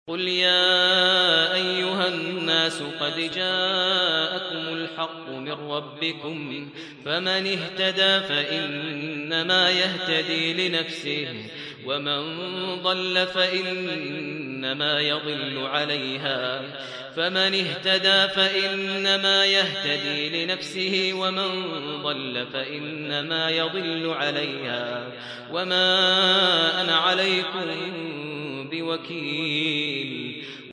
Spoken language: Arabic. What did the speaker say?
قل يا أيها الناس قد جاءكم الحق من ربكم فمن اهتدى فإنما يهتدي لنفسه ومن ضل فإنما يضل عليها فمن اهتدى فإنما يهتدي لنفسه ومن ضل فإنما يضل عليها وما أنا عليكم بوكيل